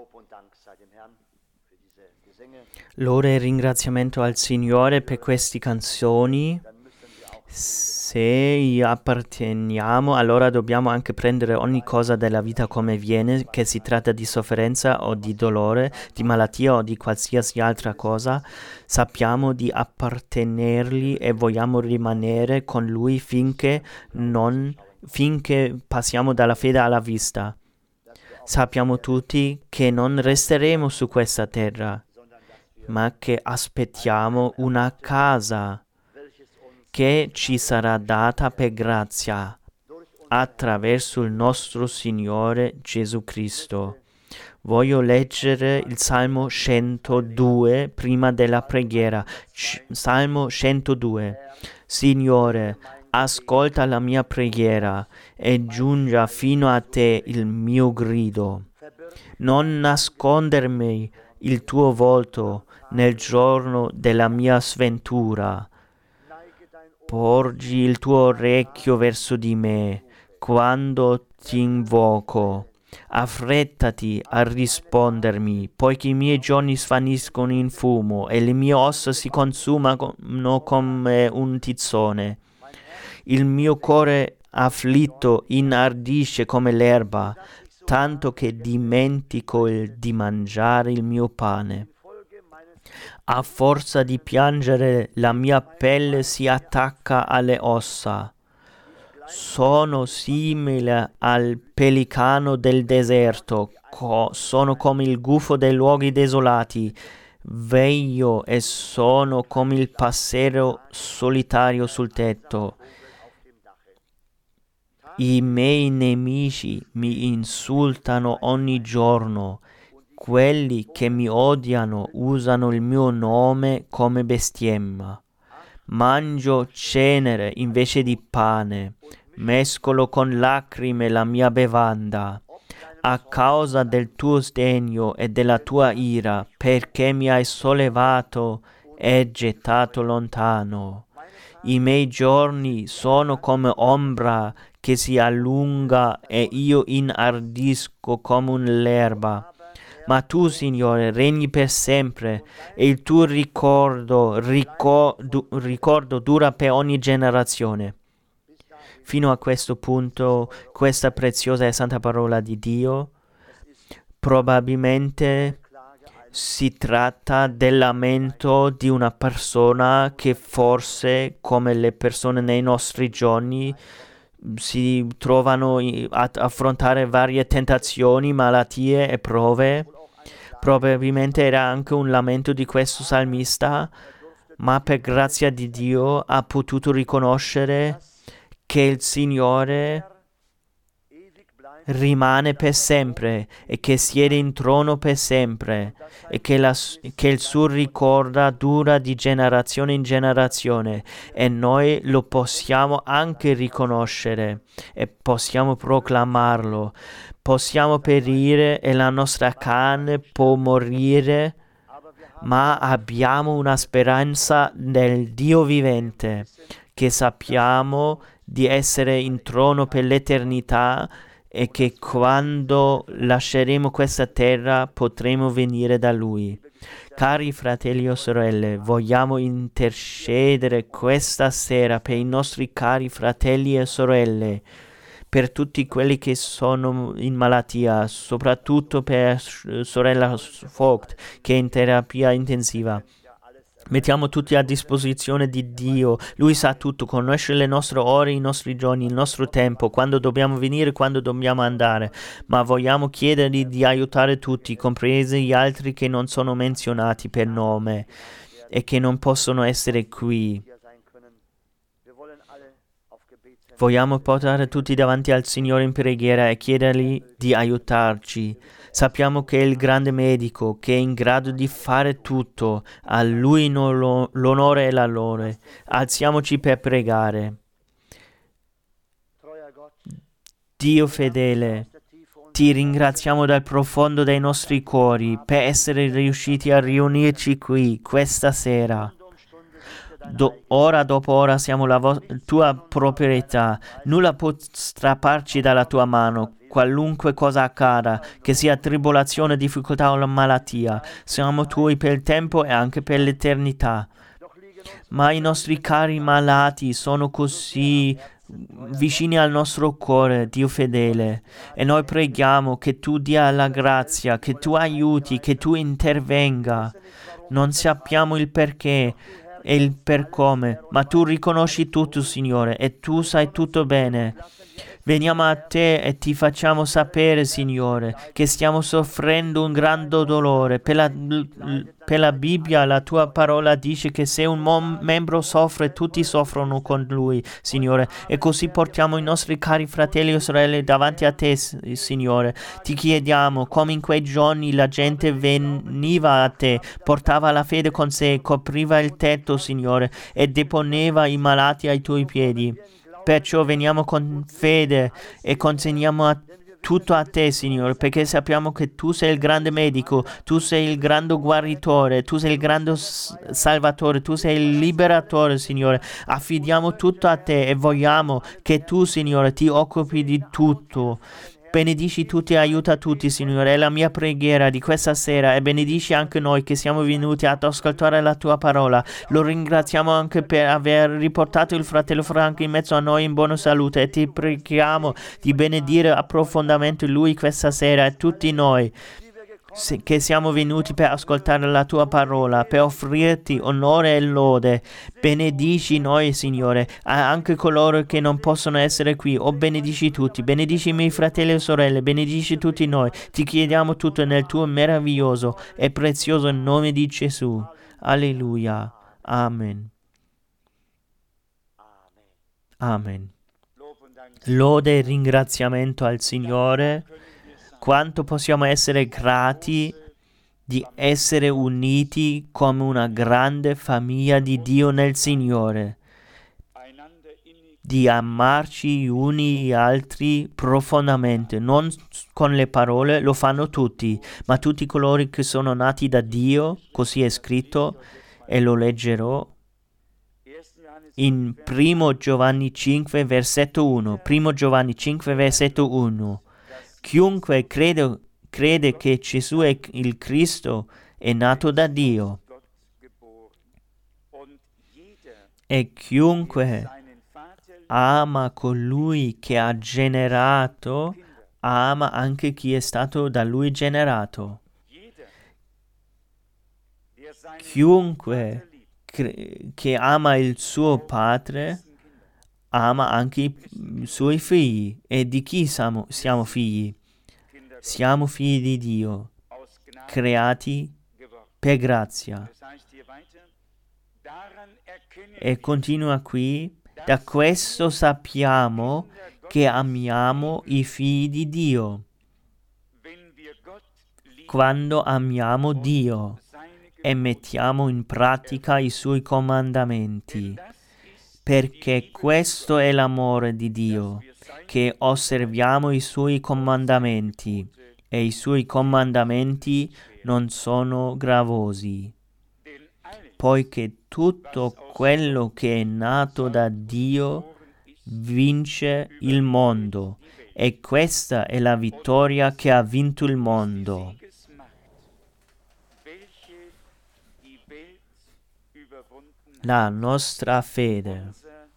Lode e ringraziamento al Signore per queste canzoni. Se apparteniamo, allora dobbiamo anche prendere ogni cosa della vita come viene, che si tratta di sofferenza o di dolore, di malattia o di qualsiasi altra cosa. Sappiamo di appartenergli e vogliamo rimanere con Lui finché passiamo dalla fede alla vista. Sappiamo tutti che non resteremo su questa terra, ma che aspettiamo una casa che ci sarà data per grazia attraverso il nostro Signore Gesù Cristo. Voglio leggere il Salmo 102 prima della preghiera. Salmo 102. Signore, ascolta la mia preghiera e giunga fino a te il mio grido. Non nascondermi il tuo volto nel giorno della mia sventura. Porgi il tuo orecchio verso di me quando ti invoco. Affrettati a rispondermi, poiché i miei giorni svaniscono in fumo e le mie ossa si consumano come un tizzone. Il mio cuore afflitto inardisce come l'erba, tanto che dimentico di mangiare il mio pane. A forza di piangere la mia pelle si attacca alle ossa. Sono simile al pelicano del deserto, sono come il gufo dei luoghi desolati. Veglio e sono come il passero solitario sul tetto. I miei nemici mi insultano ogni giorno. Quelli che mi odiano usano il mio nome come bestemma. Mangio cenere invece di pane, mescolo con lacrime la mia bevanda. A causa del tuo sdegno e della tua ira, perché mi hai sollevato e gettato lontano. I miei giorni sono come ombra che si allunga e io inardisco come l'erba. Ma tu, Signore, regni per sempre e il tuo ricordo dura per ogni generazione. Fino a questo punto, questa preziosa e santa parola di Dio, probabilmente si tratta del lamento di una persona che forse, come le persone nei nostri giorni, si trovano ad affrontare varie tentazioni, malattie e prove. Probabilmente era anche un lamento di questo salmista, ma per grazia di Dio ha potuto riconoscere che il Signore rimane per sempre e che siede in trono per sempre e che il suo ricordo dura di generazione in generazione e noi lo possiamo anche riconoscere e possiamo proclamarlo. Possiamo perire e la nostra carne può morire, ma abbiamo una speranza nel Dio vivente, che sappiamo di essere in trono per l'eternità e che quando lasceremo questa terra potremo venire da Lui. Cari fratelli o sorelle, vogliamo intercedere questa sera per i nostri cari fratelli e sorelle, per tutti quelli che sono in malattia, soprattutto per sorella Vogt che è in terapia intensiva. Mettiamo tutti a disposizione di Dio. Lui sa tutto, conosce le nostre ore, i nostri giorni, il nostro tempo, quando dobbiamo venire, quando dobbiamo andare. Ma vogliamo chiedergli di aiutare tutti, compresi gli altri che non sono menzionati per nome e che non possono essere qui. Vogliamo portare tutti davanti al Signore in preghiera e chiedergli di aiutarci. Sappiamo che è il grande medico, che è in grado di fare tutto. A Lui l'onore e la lode. Alziamoci per pregare. Dio fedele, ti ringraziamo dal profondo dei nostri cuori per essere riusciti a riunirci qui questa sera. Ora dopo ora siamo la tua proprietà, nulla può strapparci dalla tua mano. qualunque cosa accada, che sia tribolazione, difficoltà o malattia. Siamo Tuoi per il tempo e anche per l'eternità. Ma i nostri cari malati sono così vicini al nostro cuore, Dio fedele, e noi preghiamo che Tu dia la grazia, che Tu aiuti, che Tu intervenga. Non sappiamo il perché e il per come, ma Tu riconosci tutto, Signore, e Tu sai tutto bene. Veniamo a Te e Ti facciamo sapere, Signore, che stiamo soffrendo un grande dolore. Per la Bibbia, la Tua parola dice che se un membro soffre, tutti soffrono con lui, Signore. E così portiamo i nostri cari fratelli e sorelle davanti a Te, Signore. Ti chiediamo, come in quei giorni la gente veniva a Te, portava la fede con sé, copriva il tetto, Signore, e deponeva i malati ai Tuoi piedi. Perciò veniamo con fede e consegniamo tutto a Te, Signore, perché sappiamo che Tu sei il grande medico, Tu sei il grande guaritore, Tu sei il grande salvatore, Tu sei il liberatore, Signore. Affidiamo tutto a Te e vogliamo che Tu, Signore, Ti occupi di tutto. Benedici tutti e aiuta tutti, Signore, è la mia preghiera di questa sera, e benedici anche noi che siamo venuti ad ascoltare la Tua parola. Lo ringraziamo anche per aver riportato il fratello Franco in mezzo a noi in buona salute, e Ti preghiamo di benedire approfondimento lui questa sera e tutti noi che siamo venuti per ascoltare la Tua parola, per offrirti onore e lode. Benedici noi, Signore, anche coloro che non possono essere qui, o benedici tutti, benedici i miei fratelli e sorelle, benedici tutti noi. Ti chiediamo tutto nel Tuo meraviglioso e prezioso nome di Gesù. Alleluia. Amen. Amen. Lode e ringraziamento al Signore. Quanto possiamo essere grati di essere uniti come una grande famiglia di Dio nel Signore, di amarci gli uni gli altri profondamente, non con le parole, lo fanno tutti, ma tutti coloro che sono nati da Dio, così è scritto, e lo leggerò in 1 Giovanni 5, versetto 1. 1 Giovanni 5, versetto 1. Chiunque crede che Gesù è il Cristo è nato da Dio, e chiunque ama colui che ha generato, ama anche chi è stato da lui generato. Chiunque che ama il suo padre, ama anche i suoi figli. E di chi siamo figli? Siamo figli di Dio, creati per grazia. E continua qui, da questo sappiamo che amiamo i figli di Dio, quando amiamo Dio e mettiamo in pratica i Suoi comandamenti. Perché questo è l'amore di Dio, che osserviamo i Suoi comandamenti, e i Suoi comandamenti non sono gravosi, poiché tutto quello che è nato da Dio vince il mondo, e questa è la vittoria che ha vinto il mondo. La nostra fede.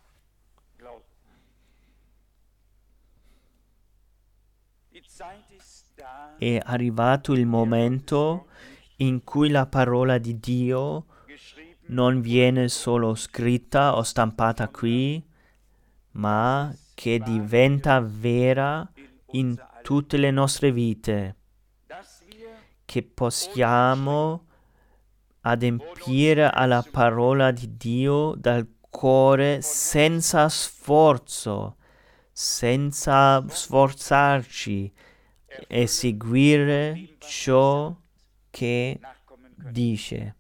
È arrivato il momento in cui la parola di Dio non viene solo scritta o stampata qui, ma che diventa vera in tutte le nostre vite, che possiamo adempiere alla parola di Dio dal cuore senza sforzo, senza sforzarci, e seguire ciò che dice.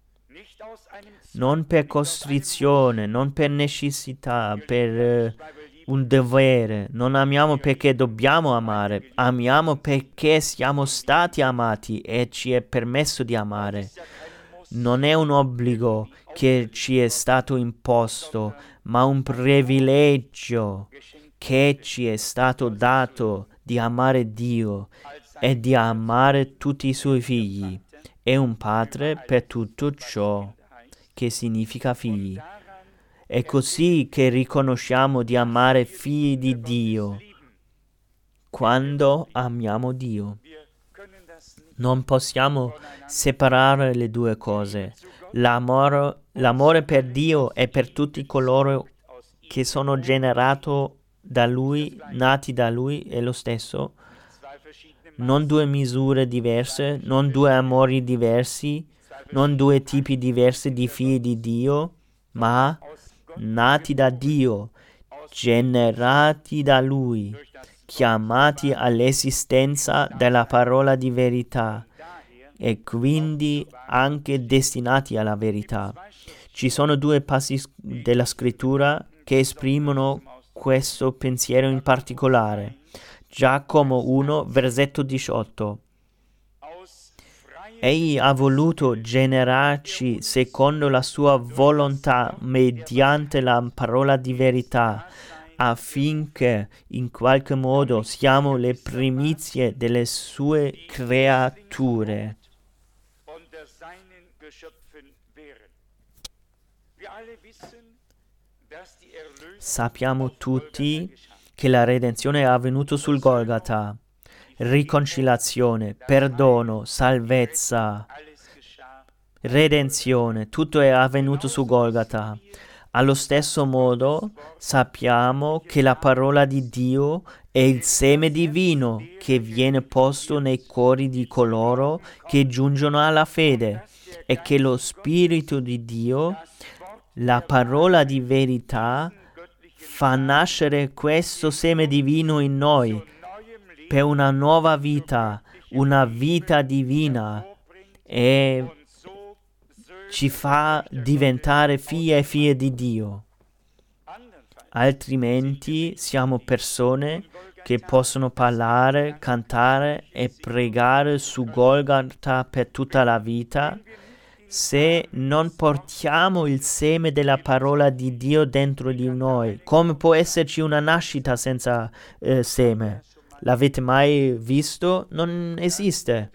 Non per costrizione, non per necessità, per un dovere. Non amiamo perché dobbiamo amare, amiamo perché siamo stati amati e ci è permesso di amare. Non è un obbligo che ci è stato imposto, ma un privilegio che ci è stato dato di amare Dio e di amare tutti i suoi figli. È un padre per tutto ciò che significa figli. È così che riconosciamo di amare figli di Dio, quando amiamo Dio. Non possiamo separare le due cose. L'amore per Dio e per tutti coloro che sono generati da Lui, nati da Lui, è lo stesso. Non due misure diverse, non due amori diversi, non due tipi diversi di figli di Dio, ma nati da Dio, generati da Lui, chiamati all'esistenza della parola di verità e quindi anche destinati alla verità. Ci sono due passi della scrittura che esprimono questo pensiero in particolare. Giacomo 1, versetto 18. Egli ha voluto generarci secondo la sua volontà mediante la parola di verità, affinché in qualche modo siamo le primizie delle sue creature. Sappiamo tutti che la redenzione è avvenuta sul Golgata. Riconciliazione, perdono, salvezza, redenzione, tutto è avvenuto su Golgata. Allo stesso modo sappiamo che la parola di Dio è il seme divino che viene posto nei cuori di coloro che giungono alla fede e che lo Spirito di Dio, la parola di verità, fa nascere questo seme divino in noi per una nuova vita, una vita divina, e ci fa diventare figli e figlie di Dio. Altrimenti siamo persone che possono parlare, cantare e pregare su Golgata per tutta la vita. Se non portiamo il seme della parola di Dio dentro di noi, come può esserci una nascita senza seme? L'avete mai visto? Non esiste.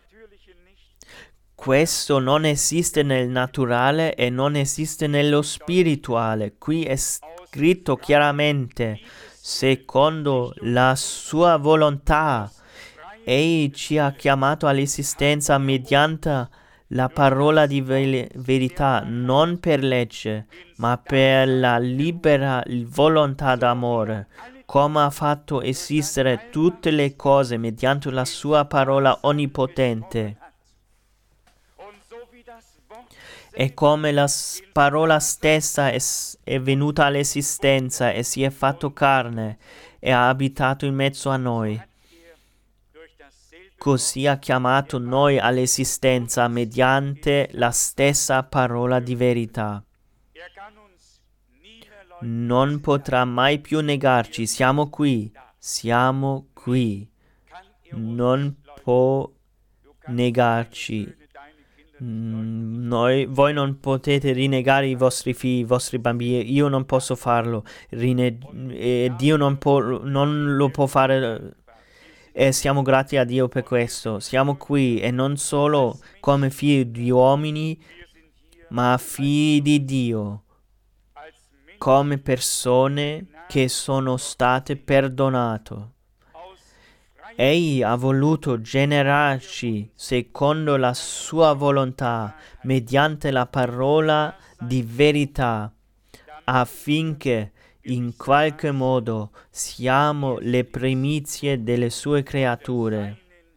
Questo non esiste nel naturale e non esiste nello spirituale. Qui è scritto chiaramente, secondo la sua volontà. Egli ci ha chiamato all'esistenza mediante la parola di verità, non per legge, ma per la libera volontà d'amore, come ha fatto esistere tutte le cose mediante la sua parola onnipotente. E come la parola stessa è venuta all'esistenza e si è fatto carne e ha abitato in mezzo a noi, così ha chiamato noi all'esistenza mediante la stessa parola di verità. Non potrà mai più negarci, siamo qui. Non può negarci. Voi non potete rinnegare i vostri figli, i vostri bambini. Io non posso farlo. Dio non lo può fare. E siamo grati a Dio per questo. Siamo qui e non solo come figli di uomini, ma figli di Dio, come persone che sono state perdonate. Egli ha voluto generarci secondo la sua volontà, mediante la parola di verità, affinché in qualche modo siamo le primizie delle sue creature.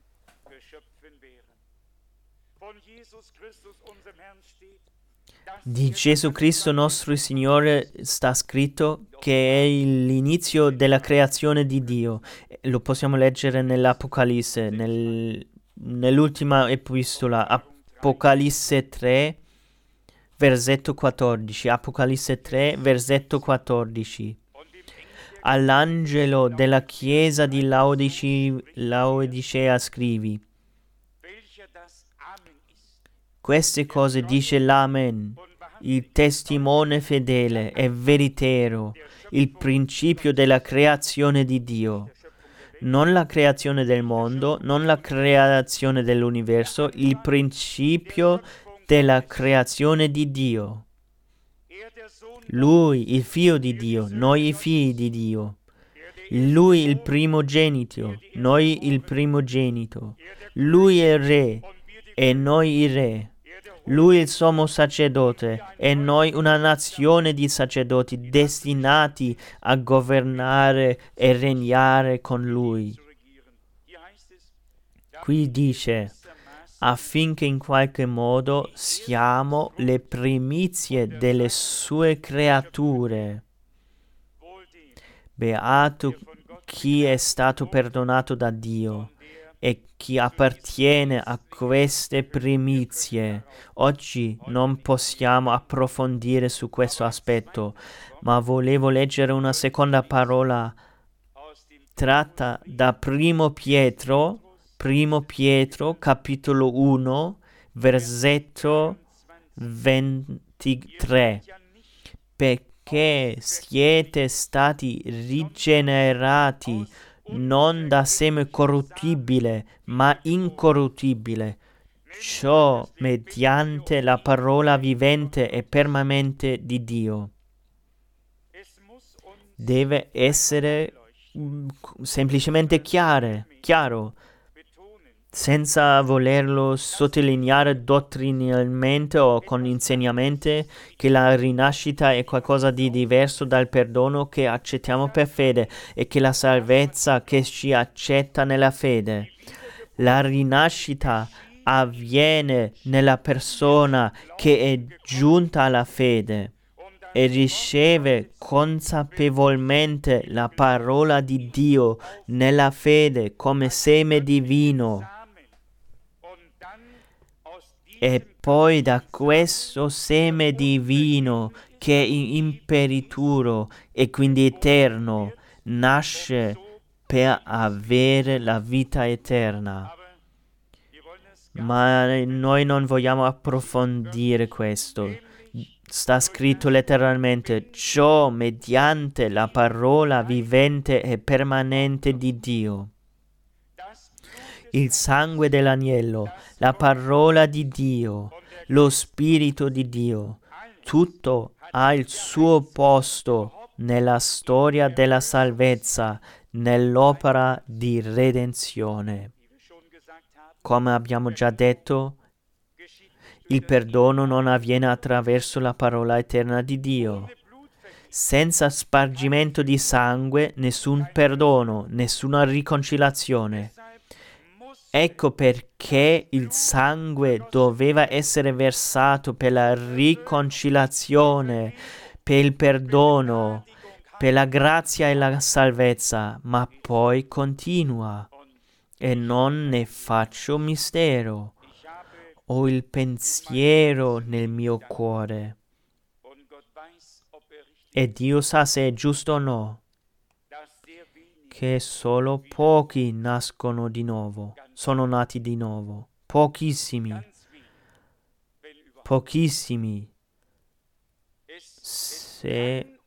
Di Gesù Cristo nostro Signore sta scritto che è l'inizio della creazione di Dio. Lo possiamo leggere nell'Apocalisse, nell'ultima epistola, Apocalisse 3, versetto 14. Apocalisse 3, versetto 14. All'angelo della chiesa di Laodicea scrivi: queste cose dice l'Amen, il testimone fedele e veritiero, il principio della creazione di Dio. non la creazione del mondo, non la creazione dell'universo, il principio della creazione di Dio. Lui, il figlio di Dio, noi i figli di Dio. Lui il primogenito, noi il primogenito. Lui è il re e noi i re. Lui il sommo sacerdote e noi una nazione di sacerdoti destinati a governare e regnare con lui. Qui dice, affinché in qualche modo siamo le primizie delle sue creature. Beato chi è stato perdonato da Dio e chi appartiene a queste primizie. Oggi non possiamo approfondire su questo aspetto, ma volevo leggere una seconda parola tratta da Primo Pietro, capitolo 1, versetto 23. Perché siete stati rigenerati non da seme corruttibile, ma incorruttibile, ciò mediante la parola vivente e permanente di Dio. Deve essere semplicemente chiaro, senza volerlo sottolineare dottrinalmente o con insegnamenti, che la rinascita è qualcosa di diverso dal perdono che accettiamo per fede e che la salvezza che ci accetta nella fede. La rinascita avviene nella persona che è giunta alla fede e riceve consapevolmente la parola di Dio nella fede come seme divino. E poi da questo seme divino, che è imperituro e quindi eterno, nasce per avere la vita eterna. Ma noi non vogliamo approfondire questo. Sta scritto letteralmente, ciò mediante la parola vivente e permanente di Dio. Il sangue dell'agnello, la parola di Dio, lo Spirito di Dio, tutto ha il suo posto nella storia della salvezza, nell'opera di redenzione. Come abbiamo già detto, il perdono non avviene attraverso la parola eterna di Dio. Senza spargimento di sangue, nessun perdono, nessuna riconciliazione. Ecco perché il sangue doveva essere versato per la riconciliazione, per il perdono, per la grazia e la salvezza, ma poi continua. E non ne faccio mistero. Ho il pensiero nel mio cuore. E Dio sa se è giusto o no, che solo pochi nascono di nuovo, sono nati di nuovo. Pochissimi. Se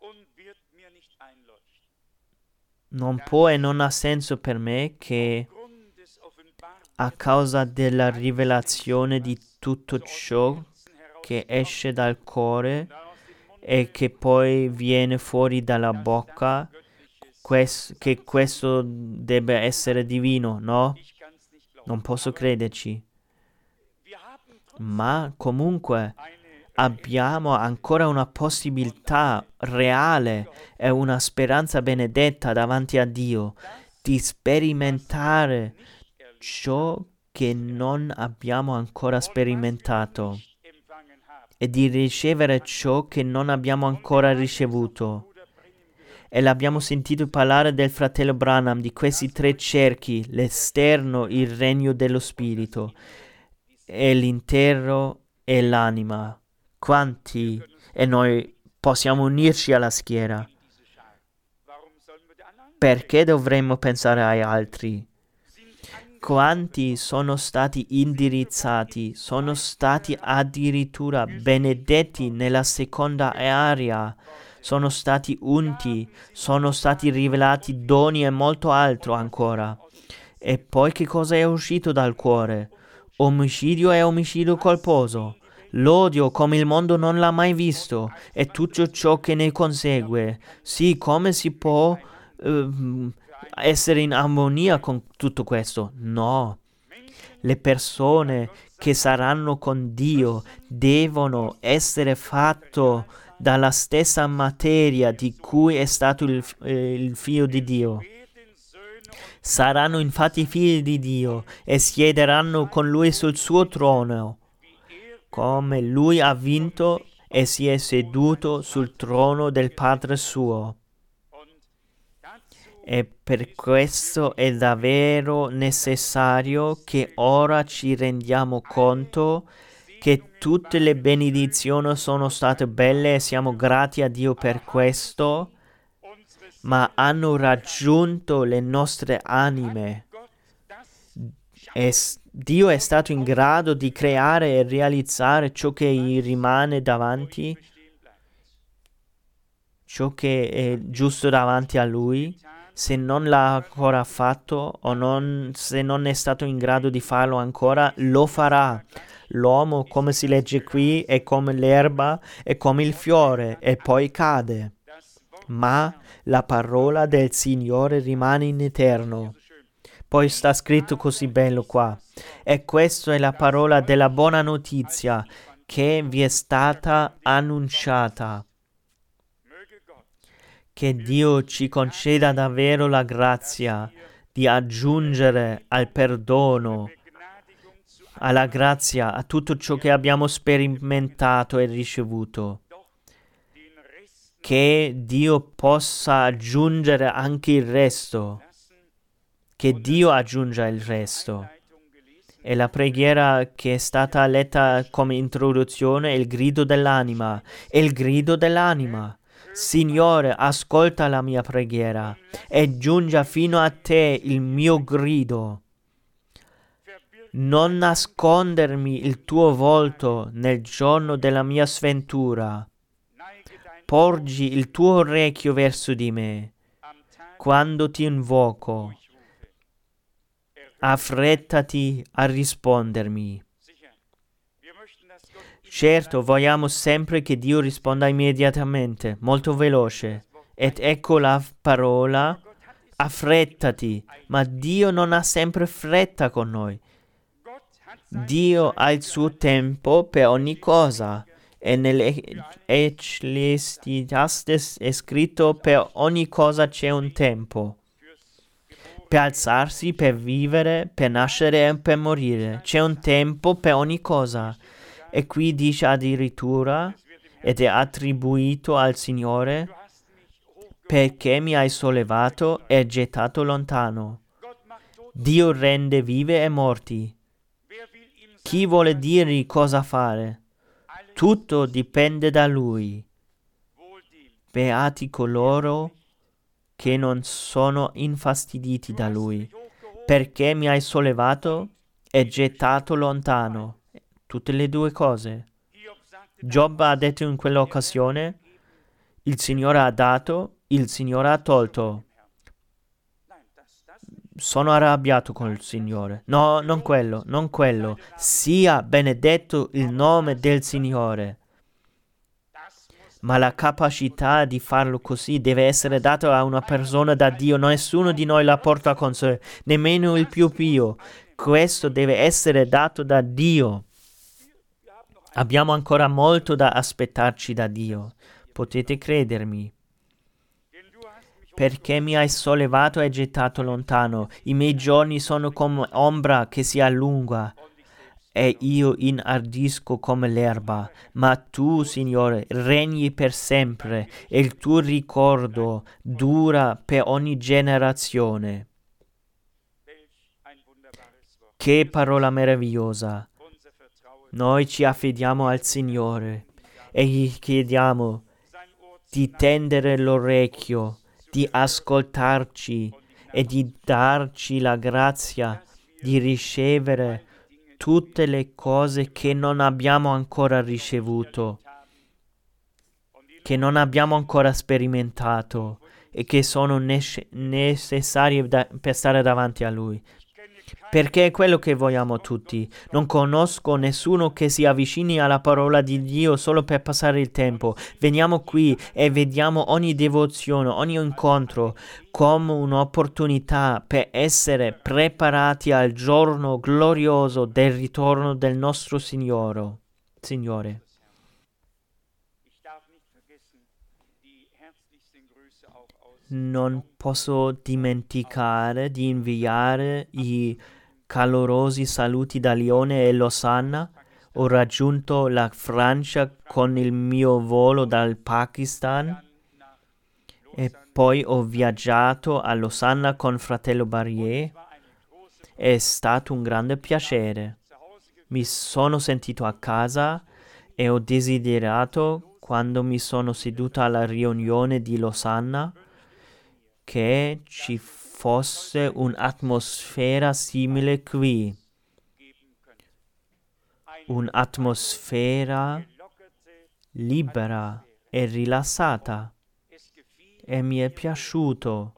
non può e non ha senso per me che a causa della rivelazione di tutto ciò che esce dal cuore e che poi viene fuori dalla bocca, che questo debba essere divino, no? Non posso crederci. Ma comunque abbiamo ancora una possibilità reale e una speranza benedetta davanti a Dio di sperimentare ciò che non abbiamo ancora sperimentato e di ricevere ciò che non abbiamo ancora ricevuto. E l'abbiamo sentito parlare del fratello Branham, di questi 3 cerchi, l'esterno, il regno dello spirito, e l'interno e l'anima. Quanti e noi possiamo unirci alla schiera? Perché dovremmo pensare agli altri? Quanti sono stati indirizzati, sono stati addirittura benedetti nella seconda area, sono stati unti, sono stati rivelati doni e molto altro ancora. E poi che cosa è uscito dal cuore? Omicidio e omicidio colposo, l'odio come il mondo non l'ha mai visto e tutto ciò che ne consegue. Sì, come si può essere in armonia con tutto questo? No. Le persone che saranno con Dio devono essere fatte dalla stessa materia di cui è stato il Figlio di Dio. Saranno infatti figli di Dio e siederanno con Lui sul suo trono, come Lui ha vinto e si è seduto sul trono del Padre suo. E per questo è davvero necessario che ora ci rendiamo conto che tutte le benedizioni sono state belle e siamo grati a Dio per questo, ma hanno raggiunto le nostre anime. E Dio è stato in grado di creare e realizzare ciò che gli rimane davanti, ciò che è giusto davanti a Lui. Se non l'ha ancora fatto o se non è stato in grado di farlo ancora, lo farà. L'uomo, come si legge qui, è come l'erba, è come il fiore e poi cade. Ma la parola del Signore rimane in eterno. Poi sta scritto così bello qua. E questa è la parola della buona notizia che vi è stata annunciata. Che Dio ci conceda davvero la grazia di aggiungere al perdono, alla grazia, a tutto ciò che abbiamo sperimentato e ricevuto. Che Dio possa aggiungere anche il resto. Che Dio aggiunga il resto. E la preghiera che è stata letta come introduzione è il grido dell'anima. È il grido dell'anima. Signore, ascolta la mia preghiera e giunga fino a te il mio grido. Non nascondermi il tuo volto nel giorno della mia sventura. Porgi il tuo orecchio verso di me quando ti invoco. Affrettati a rispondermi. Certo, vogliamo sempre che Dio risponda immediatamente, molto veloce. Ed ecco la parola, affrettati. Ma Dio non ha sempre fretta con noi. Dio ha il suo tempo per ogni cosa. E nell'Ecclesiastes è scritto: per ogni cosa c'è un tempo. Per alzarsi, per vivere, per nascere e per morire. C'è un tempo per ogni cosa. E qui dice addirittura, ed è attribuito al Signore, perché mi hai sollevato e gettato lontano. Dio rende vive e morti. Chi vuole dirgli cosa fare? Tutto dipende da Lui. Beati coloro che non sono infastiditi da Lui, perché mi hai sollevato e gettato lontano. Tutte le due cose. Giobbe ha detto in quell'occasione: il Signore ha dato, il Signore ha tolto. Sono arrabbiato con il Signore. No, non quello. Sia benedetto il nome del Signore. Ma la capacità di farlo così deve essere data a una persona da Dio. Nessuno di noi la porta con sé, nemmeno il più pio. Questo deve essere dato da Dio. Abbiamo ancora molto da aspettarci da Dio. Potete credermi. Perché mi hai sollevato e gettato lontano. I miei giorni sono come ombra che si allunga. E io inardisco come l'erba. Ma tu, Signore, regni per sempre. E il tuo ricordo dura per ogni generazione. Che parola meravigliosa. Noi ci affidiamo al Signore e gli chiediamo di tendere l'orecchio, di ascoltarci e di darci la grazia di ricevere tutte le cose che non abbiamo ancora ricevuto, che non abbiamo ancora sperimentato e che sono necessarie per stare davanti a Lui. Perché è quello che vogliamo tutti. Non conosco nessuno che si avvicini alla parola di Dio solo per passare il tempo. Veniamo qui e vediamo ogni devozione, ogni incontro come un'opportunità per essere preparati al giorno glorioso del ritorno del nostro Signore. Non posso dimenticare di inviare i calorosi saluti da Lione e Losanna. Ho raggiunto la Francia con il mio volo dal Pakistan e poi ho viaggiato a Losanna con fratello Barrier. È stato un grande piacere. Mi sono sentito a casa e ho desiderato, quando mi sono seduto alla riunione di Losanna, che ci fosse un'atmosfera simile qui, un'atmosfera libera e rilassata, e mi è piaciuto,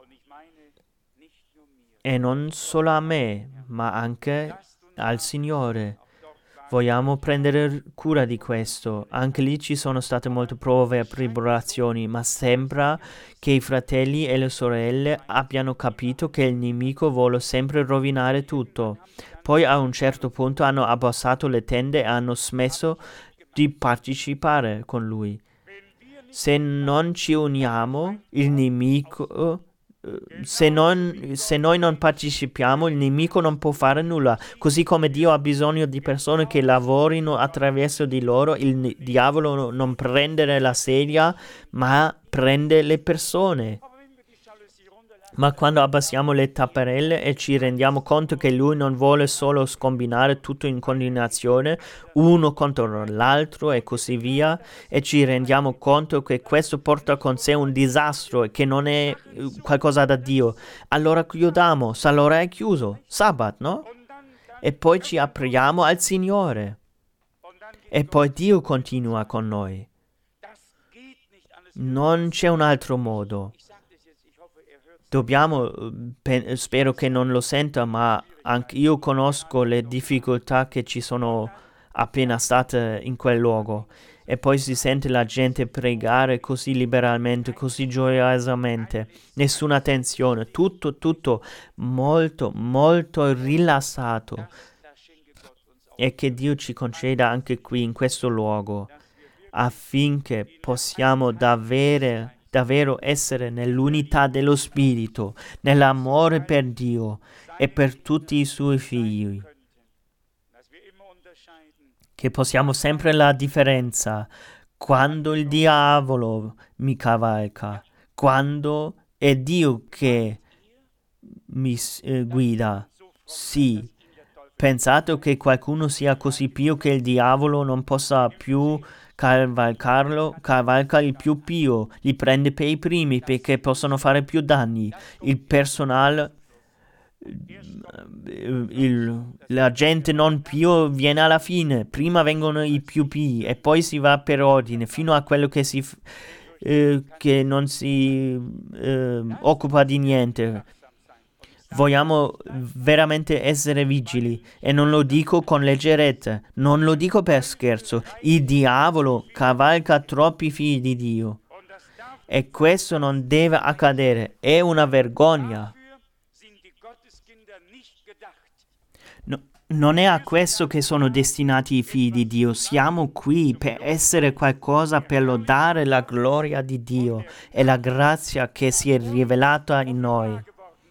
e non solo a me, ma anche al Signore. Vogliamo prendere cura di questo. Anche lì ci sono state molte prove e tribolazioni, ma sembra che i fratelli e le sorelle abbiano capito che il nemico vuole sempre rovinare tutto. Poi a un certo punto hanno abbassato le tende e hanno smesso di partecipare con lui. Se non ci uniamo, il nemico... Se noi non partecipiamo, il nemico non può fare nulla. Così come Dio ha bisogno di persone che lavorino attraverso di loro, il diavolo non prende la sedia, ma prende le persone. Ma quando abbassiamo le tapparelle e ci rendiamo conto che lui non vuole solo scombinare tutto in continuazione, uno contro l'altro e così via, e ci rendiamo conto che questo porta con sé un disastro e che non è qualcosa da Dio, allora chiudiamo, allora è chiuso, Sabbat, no? E poi ci apriamo al Signore. E poi Dio continua con noi. Non c'è un altro modo. Dobbiamo, spero che non lo senta, ma anche io conosco le difficoltà che ci sono appena state in quel luogo. E poi si sente la gente pregare così liberalmente, così gioiosamente, nessuna tensione, tutto molto, molto rilassato. E che Dio ci conceda anche qui, in questo luogo, affinché possiamo davvero essere nell'unità dello Spirito, nell'amore per Dio e per tutti i suoi figli. Che possiamo sempre la differenza quando il diavolo mi cavalca, quando è Dio che mi guida. Sì, pensate che qualcuno sia così pio che il diavolo non possa più cavalca il più pio, li prende per i primi perché possono fare più danni. Il personale, la gente non pio viene alla fine, prima vengono i più pii e poi si va per ordine fino a quello che che non si occupa di niente. Vogliamo veramente essere vigili e non lo dico con leggerezza, non lo dico per scherzo. Il diavolo cavalca troppi figli di Dio e questo non deve accadere, è una vergogna. Non è a questo che sono destinati i figli di Dio. Siamo qui per essere qualcosa, per lodare la gloria di Dio e la grazia che si è rivelata in noi.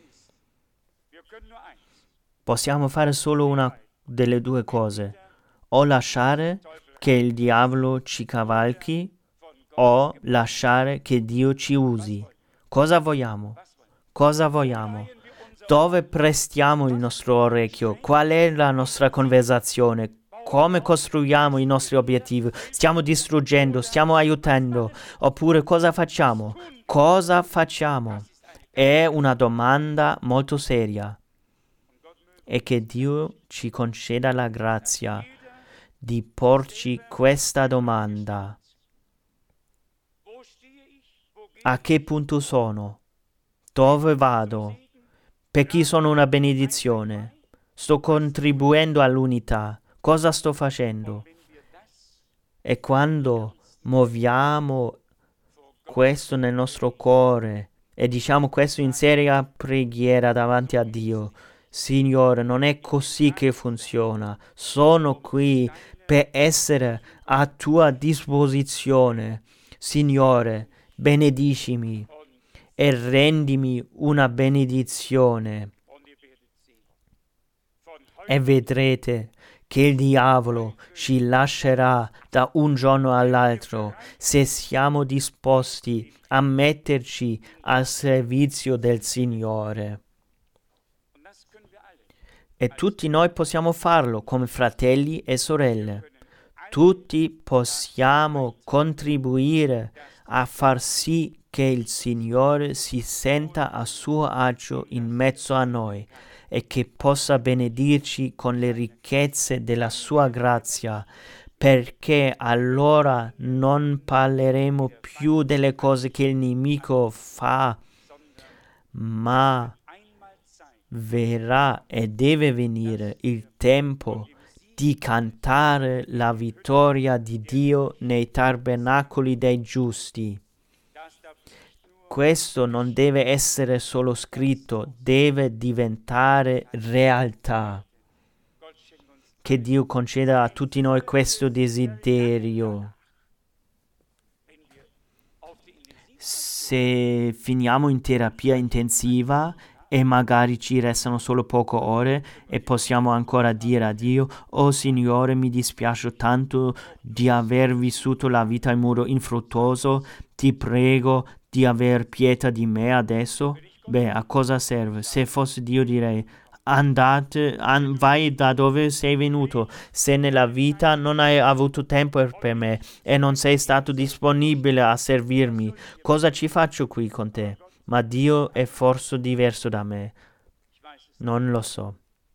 Possiamo fare solo una delle due cose: o lasciare che il diavolo ci cavalchi o lasciare che Dio ci usi. Cosa vogliamo? Cosa vogliamo? Dove prestiamo il nostro orecchio? Qual è la nostra conversazione? Come costruiamo i nostri obiettivi? Stiamo distruggendo? Stiamo aiutando? Oppure cosa facciamo? Cosa facciamo? È una domanda molto seria. E che Dio ci conceda la grazia di porci questa domanda. A che punto sono? Dove vado? Per chi sono una benedizione? Sto contribuendo all'unità. Cosa sto facendo? E quando muoviamo questo nel nostro cuore e diciamo questo in seria preghiera davanti a Dio, Signore, non è così che funziona. Sono qui per essere a tua disposizione. Signore, benedicimi e rendimi una benedizione. E vedrete che il diavolo ci lascerà da un giorno all'altro se siamo disposti a metterci al servizio del Signore. E tutti noi possiamo farlo come fratelli e sorelle. Tutti possiamo contribuire a far sì che il Signore si senta a suo agio in mezzo a noi e che possa benedirci con le ricchezze della sua grazia, perché allora non parleremo più delle cose che il nemico fa, ma verrà e deve venire il tempo di cantare la vittoria di Dio nei tabernacoli dei giusti. Questo non deve essere solo scritto, deve diventare realtà. Che Dio conceda a tutti noi questo desiderio. Se finiamo in terapia intensiva e magari ci restano solo poche ore e possiamo ancora dire a Dio: «Oh Signore, mi dispiace tanto di aver vissuto la vita in modo infruttuoso, ti prego di aver pietà di me adesso». Beh, a cosa serve? Se fosse Dio direi: vai da dove sei venuto. Se nella vita non hai avuto tempo per me e non sei stato disponibile a servirmi, cosa ci faccio qui con te? Ma Dio è forse diverso da me. Non lo so.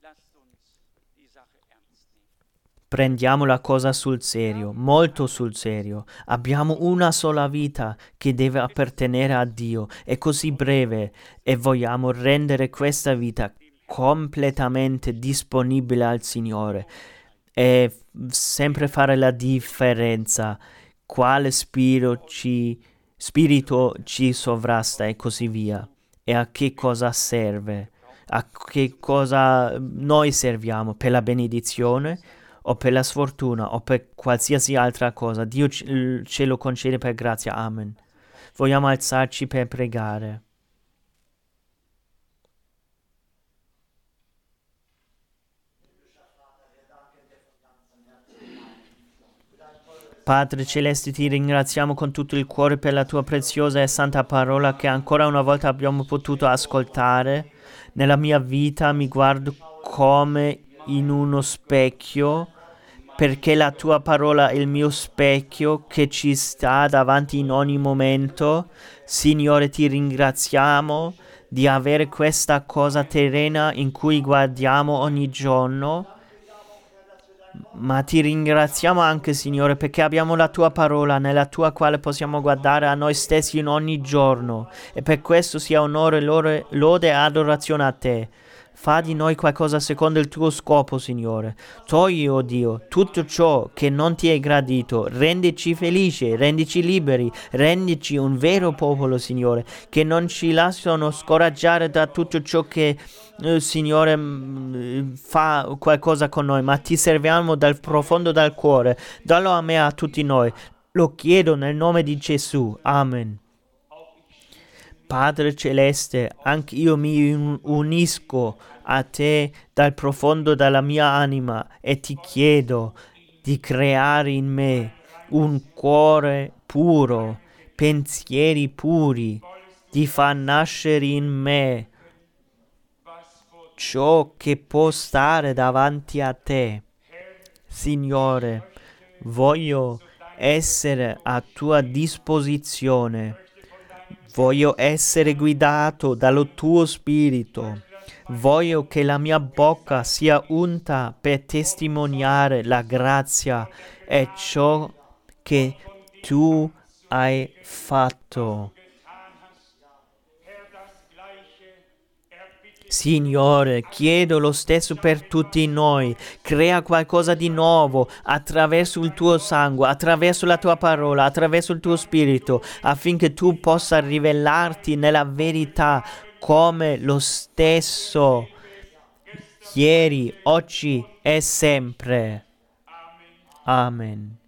Prendiamo la cosa sul serio, molto sul serio. Abbiamo una sola vita che deve appartenere a Dio, è così breve e vogliamo rendere questa vita completamente disponibile al Signore e sempre fare la differenza. Quale spirito ci sovrasta e così via. E a che cosa serve? A che cosa noi serviamo? Per la benedizione o per la sfortuna o per qualsiasi altra cosa? Dio ce lo concede per grazia. Amen. Vogliamo alzarci per pregare. Padre Celeste, ti ringraziamo con tutto il cuore per la tua preziosa e santa parola che ancora una volta abbiamo potuto ascoltare. Nella mia vita mi guardo come in uno specchio, perché la tua parola è il mio specchio che ci sta davanti in ogni momento. Signore, ti ringraziamo di avere questa cosa terrena in cui guardiamo ogni giorno. Ma ti ringraziamo anche, Signore, perché abbiamo la tua parola nella tua quale possiamo guardare a noi stessi in ogni giorno. E per questo sia onore, lode e adorazione a te. Fa di noi qualcosa secondo il tuo scopo, Signore. Togli, oh Dio, tutto ciò che non ti è gradito. Rendici felici, rendici liberi, rendici un vero popolo, Signore, che non ci lasciano scoraggiare da tutto ciò che Signore, fa qualcosa con noi, ma ti serviamo dal profondo del cuore. Dallo a me e a tutti noi. Lo chiedo nel nome di Gesù. Amen. Padre Celeste, anche io mi unisco a te dal profondo della mia anima e ti chiedo di creare in me un cuore puro, pensieri puri, di far nascere in me ciò che può stare davanti a te. Signore, voglio essere a tua disposizione. Voglio essere guidato dallo tuo spirito. Voglio che la mia bocca sia unta per testimoniare la grazia e ciò che tu hai fatto. Signore, chiedo lo stesso per tutti noi. Crea qualcosa di nuovo attraverso il tuo sangue, attraverso la tua parola, attraverso il tuo spirito, affinché tu possa rivelarti nella verità come lo stesso ieri, oggi e sempre. Amen.